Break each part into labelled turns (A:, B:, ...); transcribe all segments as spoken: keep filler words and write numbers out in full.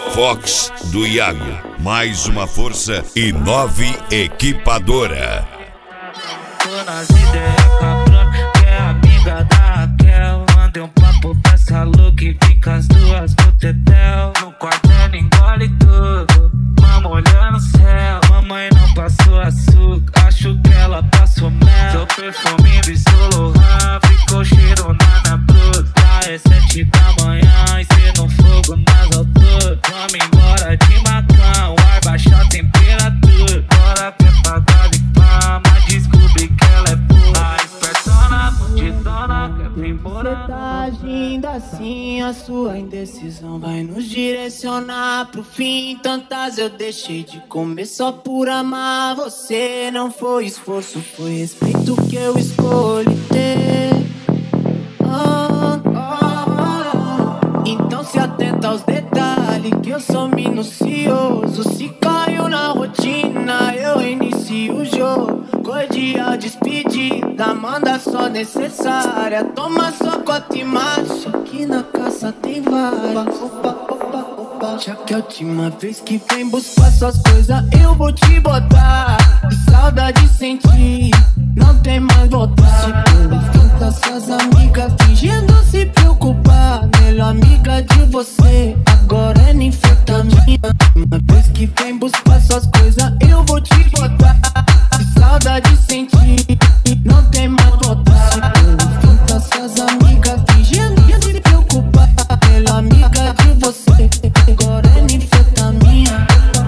A: Fox do Iago, mais uma força e nove equipadora.
B: Tô nas ideias cabrona, que é amiga da Raquel. Mandei um papo pra essa louca e fica as duas no tetel. No quartel engole tudo, mama olhando o céu. Mamãe não passou açúcar, acho que ela passou mel. Seu perfume vistou Lohan, ficou cheirona na bruta. É sete da manhã e cê no fogo nas alturas. Vamos embora de macão, ar baixa a temperatura. Bora preparar de fama, descobri que ela é pura. A espertona, bandidona, quer vir embora.
C: Cê tá agindo assim, a sua indecisão vai nos direcionar pro fim. Tantas eu deixei de comer só por amar você. Não foi esforço, foi respeito que eu escolhi ter. Oh, oh, oh. Então se atenta aos detalhes, que eu sou minucioso. Se caiu na rotina, eu inicio o jogo. Cordial despedida, manda só necessária. Toma sua cota e marcha, aqui na caça tem várias. Opa, opa, opa. Já que a última vez que vem buscar suas coisas, eu vou te botar. E saudade sentir, não tem mais voltar. Se pelo fim das suas amigas fingindo se preocupar. Melhor amiga de você, agora é ninfetamina. Uma vez que vem buscar suas coisas, eu vou te botar. E saudade sentir, não tem mais voltar. Se pelo fim das suas amigas fingindo se preocupar. Melhor amiga de você, agora é ninfetamina.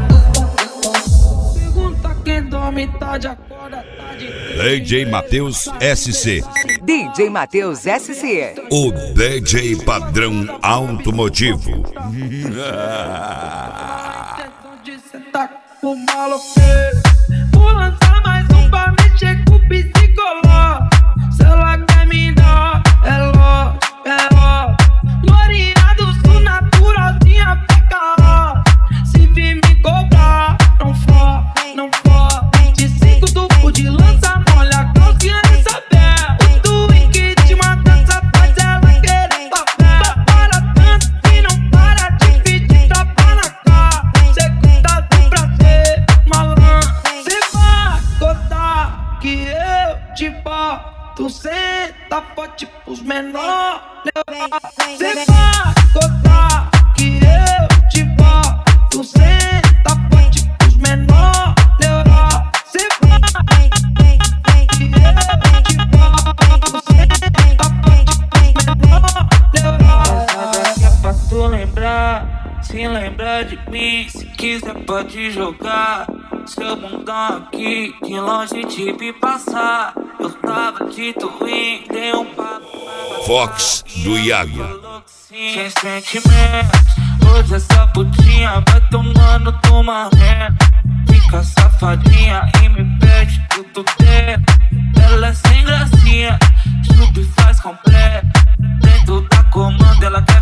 B: Pergunta quem dorme tarde, acorda tarde.
A: D J Matheus S C.
D: D J Matheus S C.
A: O D J padrão automotivo.
B: De sentar com o maloqueiro. Vou lançar mais um pra mexer com o psicológico. Se ela quer me dar, é ló, é ló. Glorinha do sul, naturalzinha, fica ó. Se vir me cobrar, não for, não for. De cinco duplo de lança, molha a calcinha nessa pé. O twink de matança faz ela querer papel. Para tanto e não para de pedir tapa na cara. Cê gosta do prazer, malandro. Cê vai gostar que eu te boto. Senta forte pros menores. Cê vai gostar que eu te boto. Senta forte pros menores. Cê vai que eu te boto. Senta forte pros menores. Essa daqui é pra tu lembrar. Se lembrar de mim, se quiser pode jogar. Seu mundão aqui, de longe te vi passar. Eu tava de twin, dei um papo.
A: Fox do Iago.
B: Sem sentimentos, hoje essa putinha vai tomando toma renda. Fica safadinha e me pede tudo dentro. Ela é sem gracinha, chupa e faz completo. Dentro da comanda ela quer